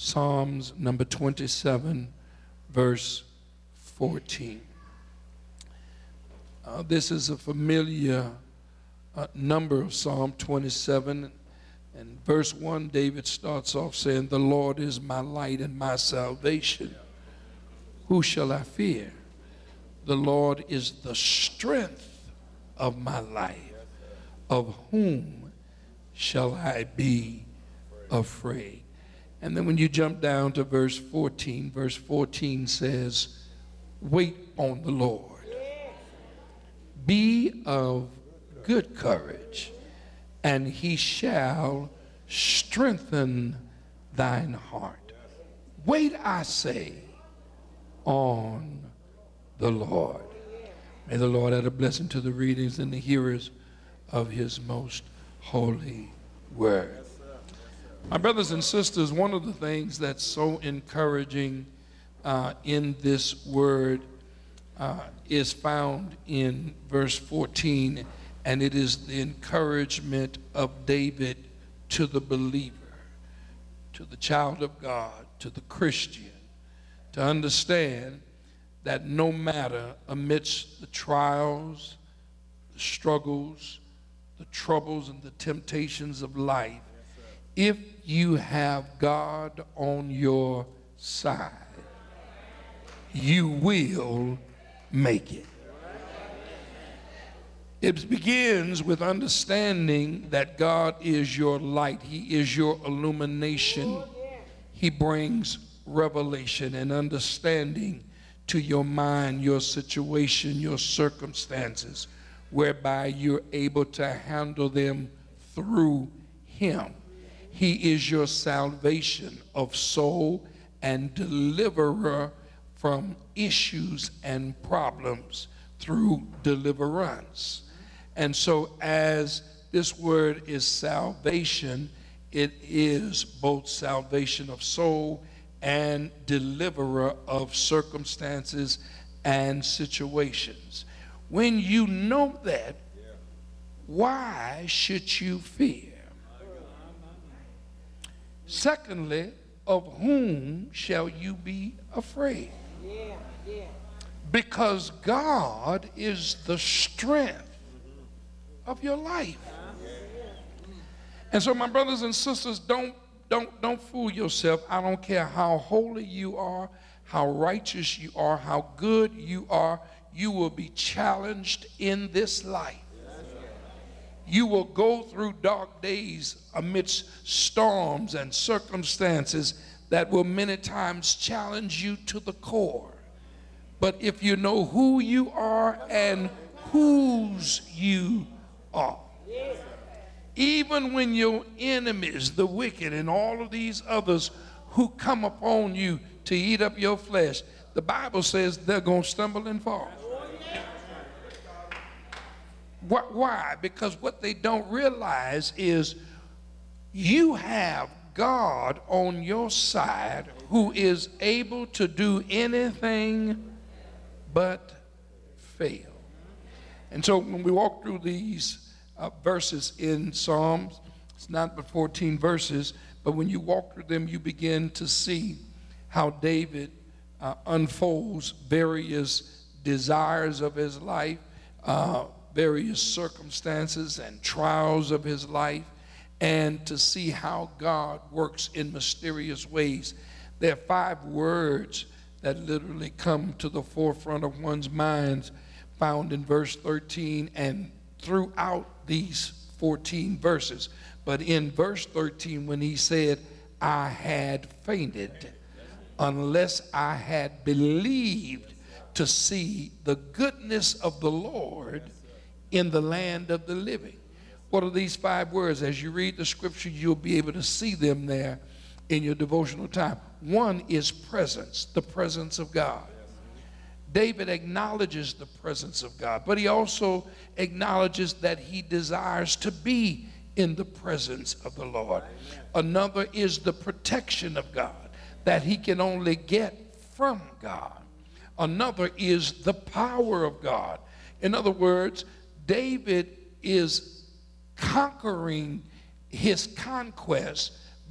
Psalms number 27, verse 14. This is a familiar number of Psalm 27. And verse 1, David starts off saying, "The Lord is my light and my salvation. Who shall I fear? The Lord is the strength of my life. Of whom shall I be afraid?" And then when you jump down to verse 14 says, "Wait on the Lord. Be of good courage, and he shall strengthen thine heart. Wait, I say, on the Lord." May the Lord add a blessing to the readers and the hearers of his most holy word. My brothers and sisters, one of the things that's so encouraging in this word is found in verse 14, and it is the encouragement of David to the believer, to the child of God, to the Christian, to understand that no matter amidst the trials, the struggles, the troubles, and the temptations of life, if you have God on your side, you will make it. It begins with understanding that God is your light. He is your illumination. He brings revelation and understanding to your mind, your situation, your circumstances, whereby you're able to handle them through him. He is your salvation of soul and deliverer from issues and problems through deliverance. And so as this word is salvation, it is both salvation of soul and deliverer of circumstances and situations. When you know that, why should you fear? Secondly, of whom shall you be afraid? Because God is the strength of your life. And so, my brothers and sisters, don't fool yourself. I don't care how holy you are, how righteous you are, how good you are, you will be challenged in this life. You will go through dark days amidst storms and circumstances that will many times challenge you to the core. But if you know who you are and whose you are, even when your enemies, the wicked, and all of these others who come upon you to eat up your flesh, the Bible says they're going to stumble and fall. Why? Because what they don't realize is you have God on your side who is able to do anything but fail. And so when we walk through these verses in Psalms, it's not but 14 verses, but when you walk through them, you begin to see how David unfolds various desires of his life, various circumstances and trials of his life, and to see how God works in mysterious ways. There are 5 words that literally come to the forefront of one's minds, found in verse 13 and throughout these 14 verses. But in verse 13, when he said, "I had fainted unless I had believed to see the goodness of the Lord in the land of the living." What are these 5 words? As you read the scripture, you'll be able to see them there in your devotional time. One is presence, the presence of God. David acknowledges the presence of God, but he also acknowledges that he desires to be in the presence of the Lord. Another is the protection of God, that he can only get from God. Another is the power of God. In other words, David is conquering his conquest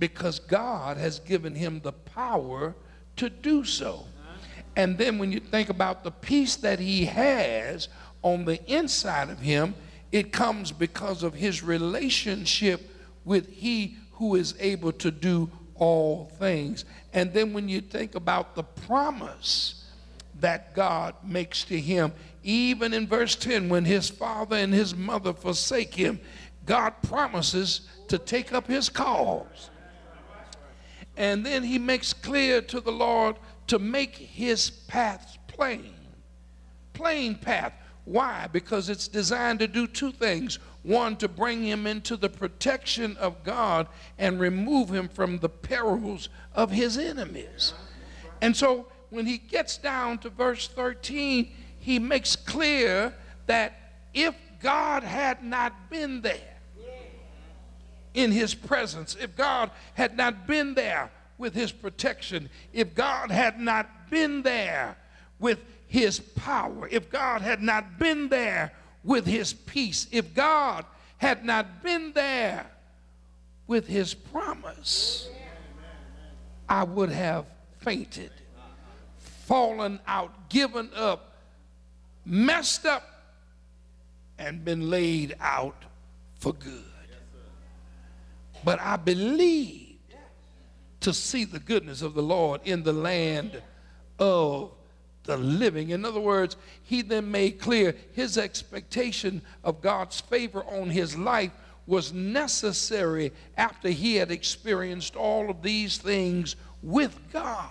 because God has given him the power to do so. And then when you think about the peace that he has on the inside of him, it comes because of his relationship with he who is able to do all things. And then when you think about the promise that God makes to him, even in verse 10, when his father and his mother forsake him, God promises to take up his cause. And then he makes clear to the Lord to make his path plain. Plain path. Why? Because it's designed to do two things. One, to bring him into the protection of God and remove him from the perils of his enemies. And so when he gets down to verse 13, he makes clear that if God had not been there in his presence, if God had not been there with his protection, if God had not been there with his power, if God had not been there with his peace, if God had not been there with his promise, I would have fainted, fallen out, given up, messed up, and been laid out for good. But I believed to see the goodness of the Lord in the land of the living. In other words, he then made clear his expectation of God's favor on his life was necessary after he had experienced all of these things with God.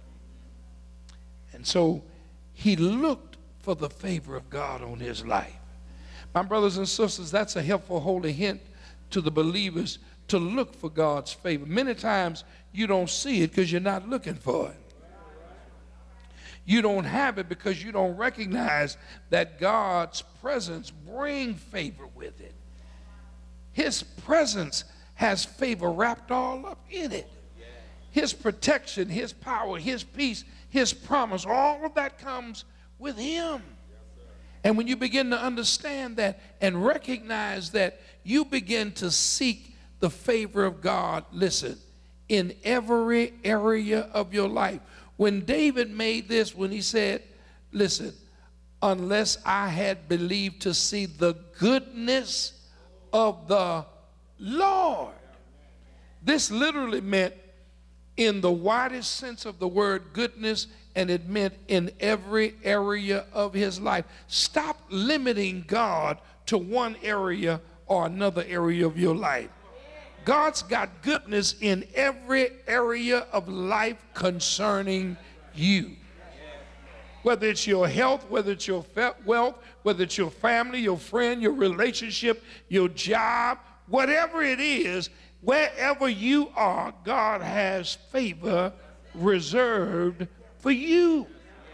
And so he looked for the favor of God on his life. My brothers and sisters, that's a helpful holy hint to the believers to look for God's favor. Many times you don't see it because you're not looking for it. You don't have it because you don't recognize that God's presence brings favor with it. His presence has favor wrapped all up in it. His protection, his power, his peace, his promise, all of that comes with him. And when you begin to understand that and recognize that, you begin to seek the favor of God, listen, in every area of your life. When David made this, when he said, listen, unless I had believed to see the goodness of the Lord. This literally meant, in the widest sense of the word, goodness, and it meant in every area of his life. Stop limiting God to one area or another area of your life. God's got goodness in every area of life concerning you. Whether it's your health, whether it's your wealth, whether it's your family, your friend, your relationship, your job, whatever it is, wherever you are, God has favor reserved for you.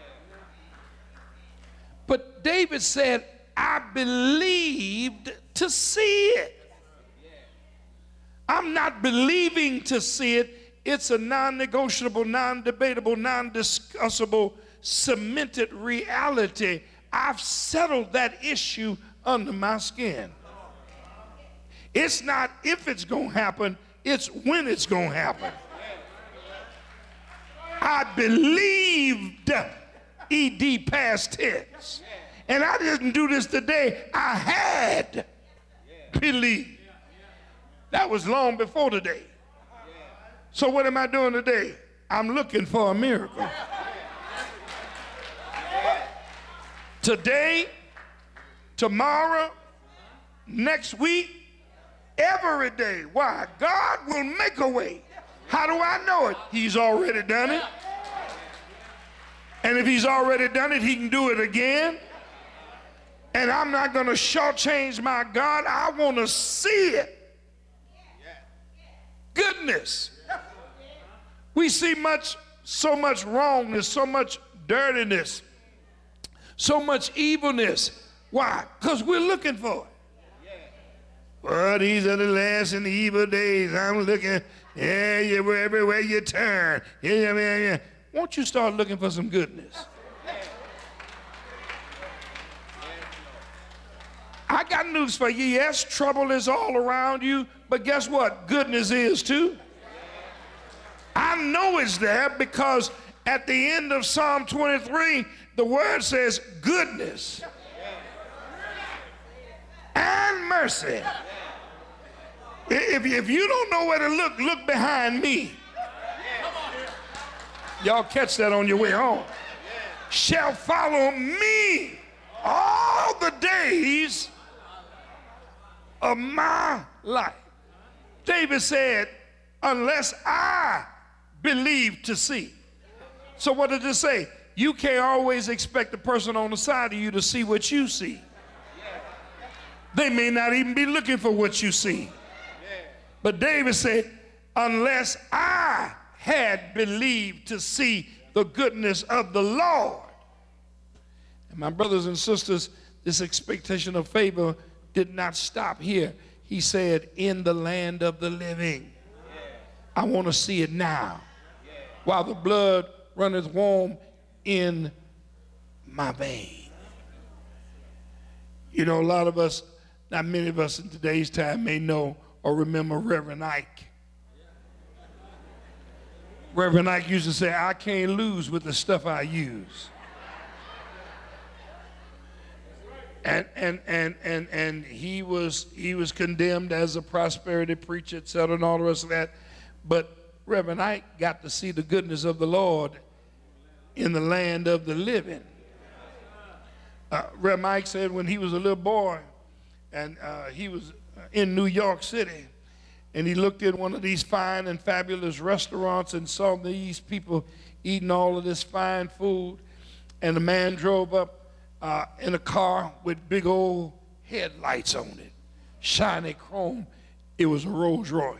But David said, I believed to see it. I'm not believing to see it. It's a non-negotiable, non-debatable, non-discussable, cemented reality. I've settled that issue under my skin. It's not if it's going to happen, it's when it's going to happen. I believed, ED past tense. And I didn't do this today. I had believed. That was long before today. So what am I doing today? I'm looking for a miracle. Today, tomorrow, next week, every day. Why? God will make a way. How do I know it? He's already done it. And if he's already done it, he can do it again. And I'm not going to shortchange my God. I want to see it. Goodness. We see so much wrongness, so much dirtiness, so much evilness. Why? Because we're looking for it. Well, these are the last and the evil days. I'm looking, everywhere you turn. Yeah. Won't you start looking for some goodness? I got news for you. Yes, trouble is all around you, but guess what? Goodness is too. know it's there because at the end of Psalm 23, the word says goodness and mercy. If you don't know where to look, look behind me. Y'all catch that on your way home. Shall follow me all the days of my life. David said, unless I believe to see. So what did it say? You can't always expect the person on the side of you to see what you see. They may not even be looking for what you see. But David said, unless I had believed to see the goodness of the Lord. And my brothers and sisters, this expectation of favor did not stop here. He said, in the land of the living. I want to see it now. While the blood runneth warm in my vein. You know, a lot of us, not many of us in today's time may know or remember Reverend Ike. Reverend Ike used to say, I can't lose with the stuff I use. And he was condemned as a prosperity preacher, et cetera, and all the rest of that. But Reverend Ike got to see the goodness of the Lord in the land of the living. Reverend Ike said when he was a little boy, and he was in New York City, and he looked at one of these fine and fabulous restaurants and saw these people eating all of this fine food, and the man drove up in a car with big old headlights on it, shiny chrome. It was a Rolls Royce.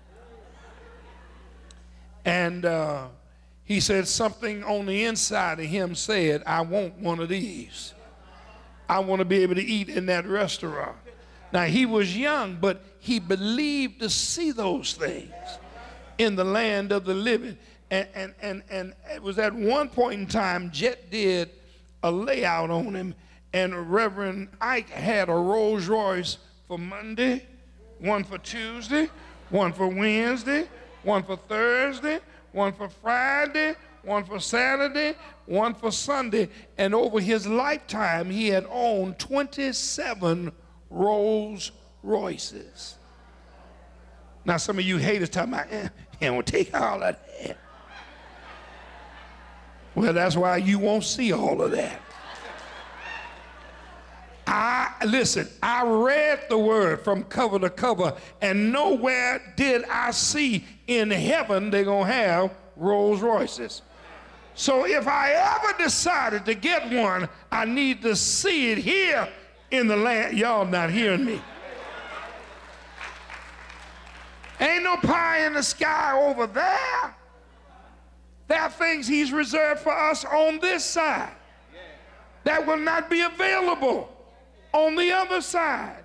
And he said something on the inside of him said, I want one of these. I want to be able to eat in that restaurant. Now, he was young, but he believed to see those things in the land of the living. And it was at one point in time, Jet did a layout on him, and Reverend Ike had a Rolls Royce for Monday, one for Tuesday, one for Wednesday, one for Thursday, one for Friday, one for Saturday, one for Sunday. And over his lifetime, he had owned 27 Rolls Royces. Now, some of you haters talking about, he won't take all of that. Well, that's why you won't see all of that. Listen, I read the word from cover to cover, and nowhere did I see in heaven they're going to have Rolls Royces. So if I ever decided to get one, I need to see it here in the land. Y'all not hearing me. Ain't no pie in the sky over there. There are things he's reserved for us on this side that will not be available on the other side.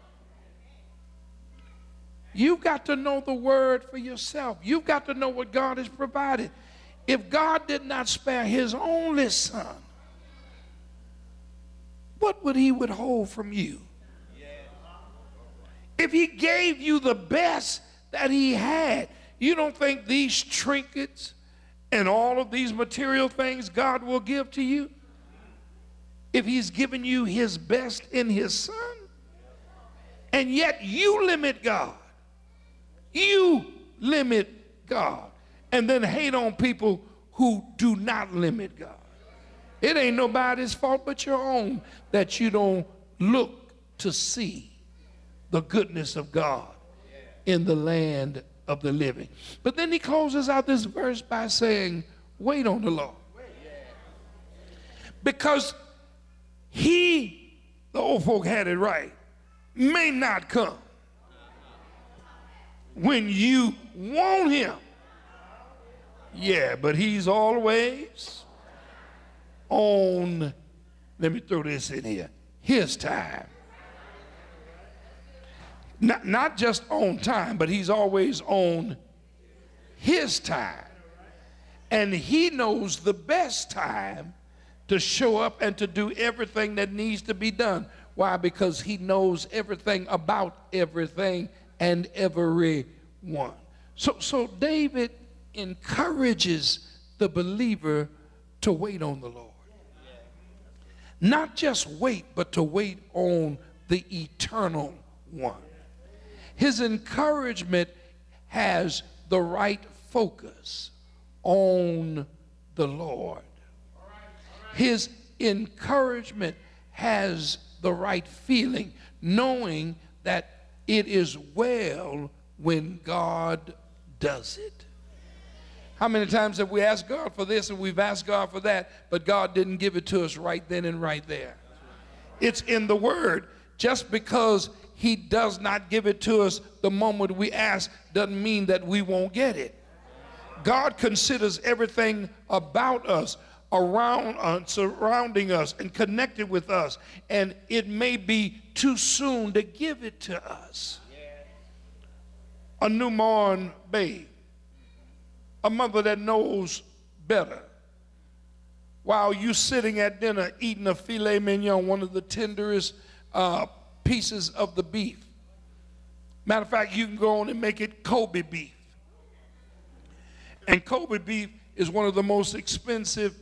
You've got to know the word for yourself. You've got to know what God has provided. If God did not spare his only son, what would he withhold from you? If he gave you the best that he had, you don't think these trinkets and all of these material things God will give to you? If he's given you his best in his son? And yet you limit God. You limit God. And then hate on people who do not limit God. It ain't nobody's fault but your own that you don't look to see the goodness of God in the land of the living. But then he closes out this verse by saying, wait on the Lord. Because he, the old folk had it right, may not come when you want him. Yeah, but he's always on, let me throw this in here, his time. Not just on time, but he's always on his time. And he knows the best time to show up and to do everything that needs to be done. Why? Because he knows everything about everything and everyone. So David encourages the believer to wait on the Lord. Not just wait, but to wait on the eternal one. His encouragement has the right focus on the Lord. His encouragement has the right feeling, knowing that it is well when God does it. How many times have we asked God for this and we've asked God for that, but God didn't give it to us right then and right there? It's in the Word. Just because He does not give it to us the moment we ask doesn't mean that we won't get it. God considers everything about us, around us, surrounding us, and connected with us, and it may be too soon to give it to us. A newborn babe, a mother that knows better, while you sitting at dinner eating a filet mignon, one of the tenderest pieces of the beef. Matter of fact, you can go on and make it Kobe beef. And Kobe beef is one of the most expensive,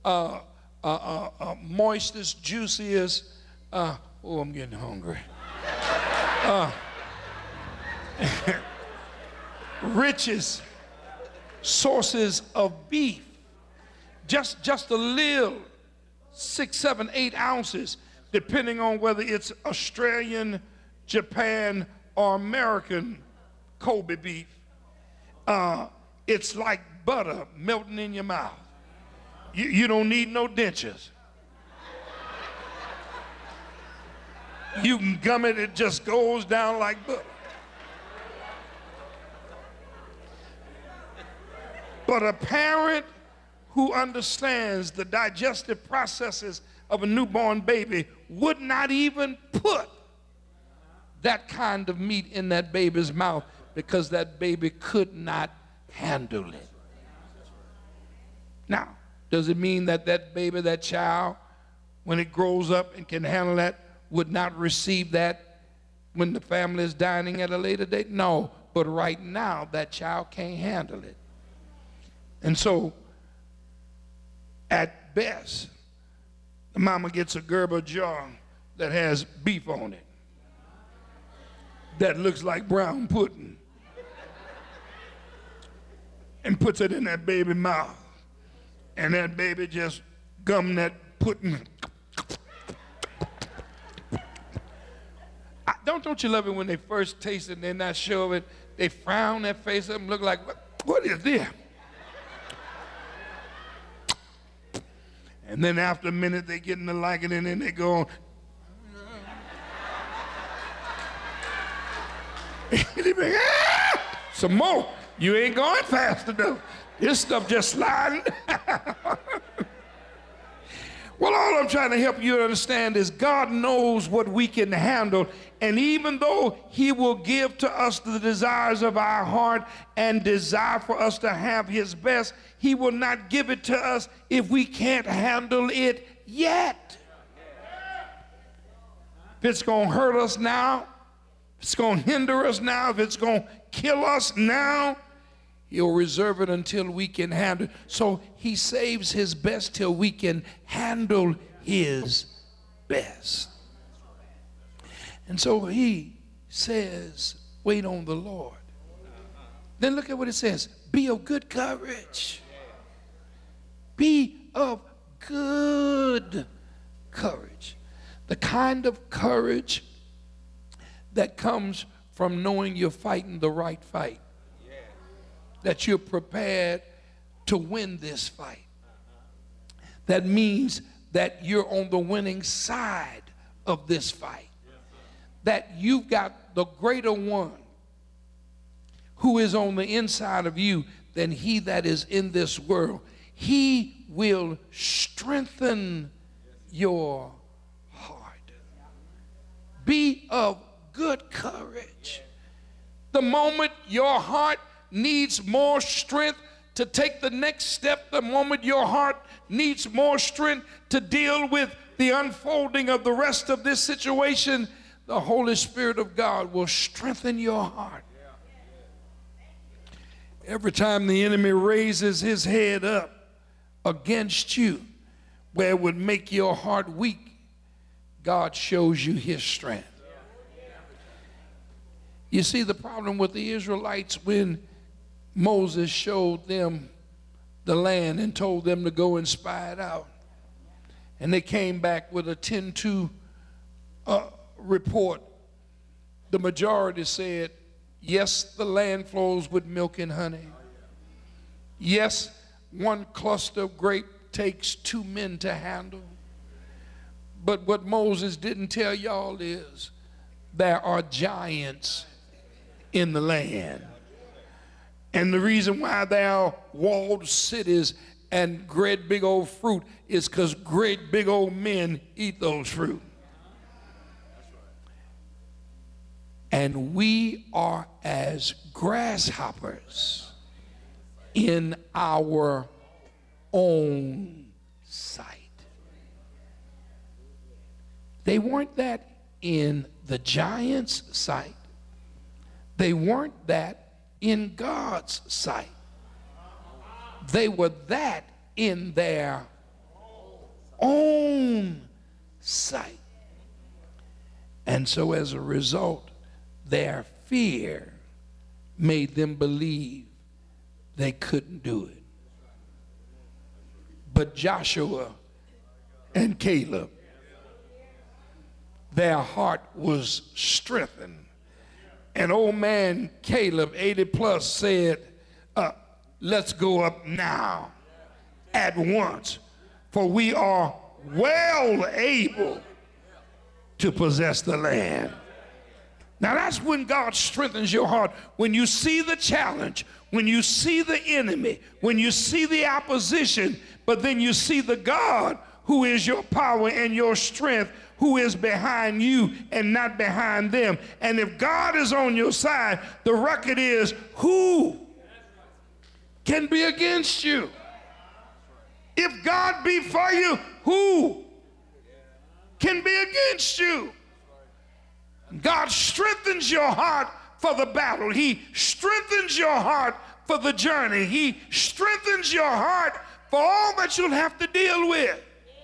moistest, juiciest, oh, I'm getting hungry. Richest sources of beef. Just a little, 6, 7, 8 ounces, depending on whether it's Australian, Japan, or American Kobe beef. It's like butter melting in your mouth. You don't need no dentures. You can gum it, it just goes down like butter. But a parent who understands the digestive processes of a newborn baby would not even put that kind of meat in that baby's mouth because that baby could not handle it. Now, does it mean that that baby, that child, when it grows up and can handle that, would not receive that when the family is dining at a later date? No, but right now that child can't handle it. And so, at best, the mama gets a Gerber jar that has beef on it, that looks like brown pudding, and puts it in that baby's mouth. And that baby just gum that pudding. Don't you love it when they first taste it and they're not sure of it? They frown their face up and look like, what is this? And then after a minute, they get to like it, and then they go on. Some more. You ain't going fast enough. This stuff just sliding. Well, all I'm trying to help you understand is God knows what we can handle, and even though He will give to us the desires of our heart and desire for us to have His best, He will not give it to us if we can't handle it yet. If it's going to hurt us now, if it's going to hinder us now, if it's going to kill us now, He'll reserve it until we can handle it. So He saves His best till we can handle His best. And so He says, wait on the Lord. Then look at what it says. Be of good courage. Be of good courage. The kind of courage that comes from knowing you're fighting the right fight. That you're prepared to win this fight. That means that you're on the winning side of this fight. That you've got the greater one who is on the inside of you than he that is in this world. He will strengthen your heart. Be of good courage. The moment your heart needs more strength to take the next step, the moment your heart needs more strength to deal with the unfolding of the rest of this situation, the Holy Spirit of God will strengthen your heart. Every time the enemy raises his head up against you, where it would make your heart weak, God shows you his strength. You see, the problem with the Israelites, when Moses showed them the land and told them to go and spy it out, and they came back with a 10-2 report, the majority said, yes, the land flows with milk and honey. Yes, one cluster of grape takes 2 men to handle. But what Moses didn't tell y'all is there are giants in the land. And the reason why there are walled cities and great big old fruit is because great big old men eat those fruit. And we are as grasshoppers in our own sight. They weren't that in the giant's sight. They weren't that in God's sight. They were that in their own sight. And so as a result, their fear made them believe they couldn't do it. But Joshua and Caleb, their heart was strengthened. And old man Caleb, 80 plus, said, let's go up now, at once, for we are well able to possess the land. Now that's when God strengthens your heart. When you see the challenge, when you see the enemy, when you see the opposition, but then you see the God who is your power and your strength, who is behind you and not behind them. And if God is on your side, the record is, who can be against you? If God be for you, who can be against you? God strengthens your heart for the battle. He strengthens your heart for the journey. He strengthens your heart for all that you'll have to deal with.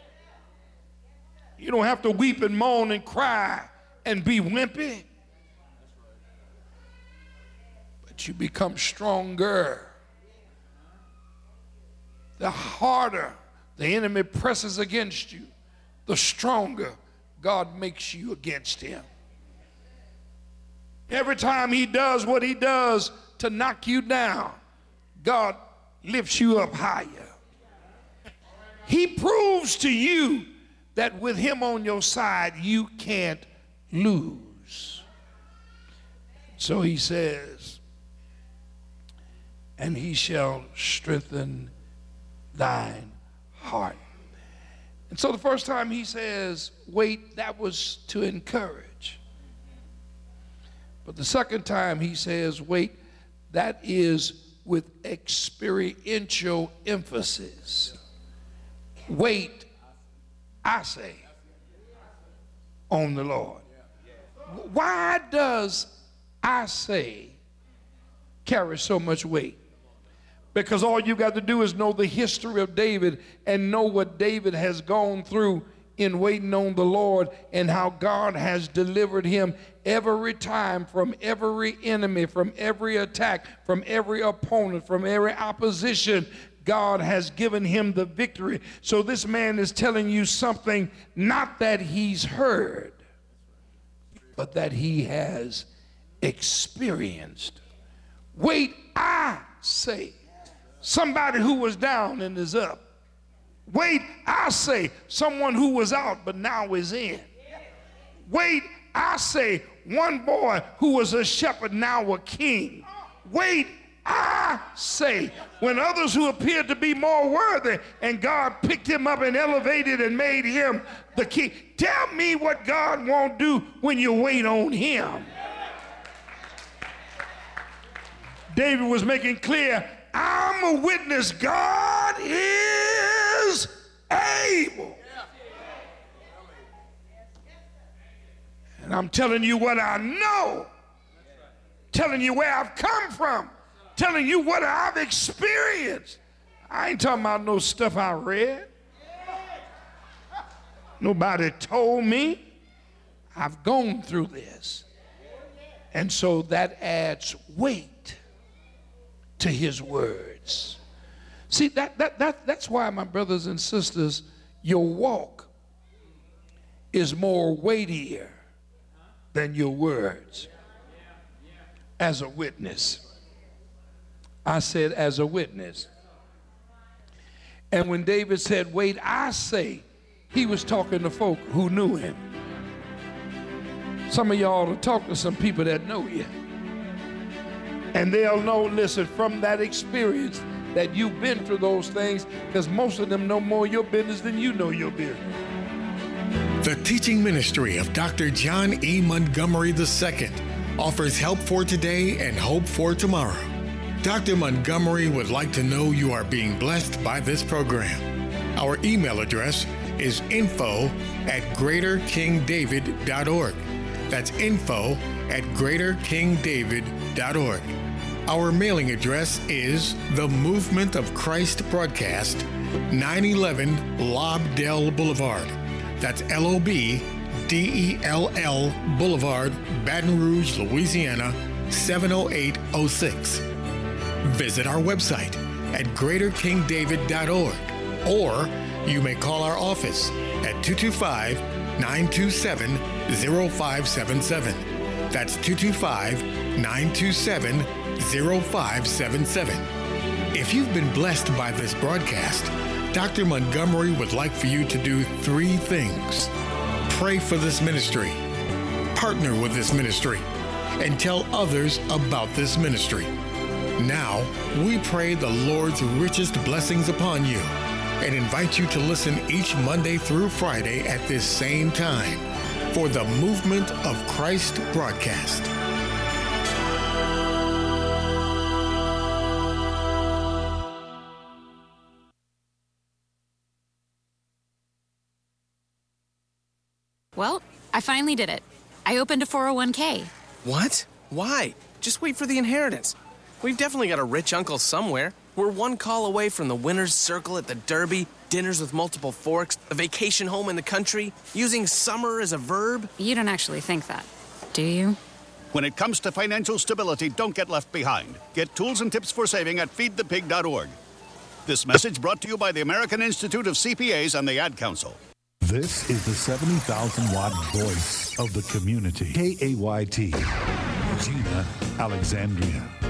You don't have to weep and moan and cry and be wimpy. But you become stronger. The harder the enemy presses against you, the stronger God makes you against him. Every time he does what he does to knock you down, God lifts you up higher. He proves to you that with him on your side, you can't lose. So he says, and he shall strengthen thine heart. And so the first time he says, wait, that was to encourage. But the second time he says, wait, that is with experiential emphasis. Wait, I say, on the Lord. Why does I say carry so much weight? Because all you got to do is know the history of David and know what David has gone through in waiting on the Lord, and how God has delivered him every time from every enemy, from every attack, from every opponent, from every opposition. God has given him the victory. So this man is telling you something, not that he's heard, but that he has experienced. Wait, I say, somebody who was down and is up. Wait, I say, someone who was out but now is in. Wait, I say, one boy who was a shepherd now a king. Wait, I say, when others who appeared to be more worthy, and God picked him up and elevated and made him the king. Tell me what God won't do when you wait on him. David was making clear, I'm a witness. God is able. And I'm telling you what I know, telling you where I've come from, telling you what I've experienced. I ain't talking about no stuff I read. Nobody told me. I've gone through this. And so that adds weight to his words. See, that's why, my brothers and sisters, your walk is more weightier than your words. As a witness. I said, as a witness. And when David said, wait, I say, he was talking to folk who knew him. Some of y'all will talk to some people that know you. And they'll know, listen, from that experience that you've been through those things, because most of them know more your business than you know your business. The teaching ministry of Dr. John E. Montgomery II offers help for today and hope for tomorrow. Dr. Montgomery would like to know you are being blessed by this program. Our email address is info@greaterkingdavid.org. That's info@greaterkingdavid.org. Our mailing address is The Movement of Christ Broadcast, 911 Lobdell Boulevard. That's LOBDELL Boulevard, Baton Rouge, Louisiana, 70806. Visit our website at greaterkingdavid.org, or you may call our office at 225-927-0577. That's 225-927-0577. If you've been blessed by this broadcast, Dr. Montgomery would like for you to do 3 things. Pray for this ministry, partner with this ministry, and tell others about this ministry. Now, we pray the Lord's richest blessings upon you and invite you to listen each Monday through Friday at this same time for the Movement of Christ broadcast. Well, I finally did it. I opened a 401k. What? Why? Just wait for the inheritance. We've definitely got a rich uncle somewhere. We're one call away from the winner's circle at the Derby, dinners with multiple forks, a vacation home in the country, using summer as a verb. You don't actually think that, do you? When it comes to financial stability, don't get left behind. Get tools and tips for saving at feedthepig.org. This message brought to you by the American Institute of CPAs and the Ad Council. This is the 70,000-watt voice of the community. KAYT, Gina Alexandria.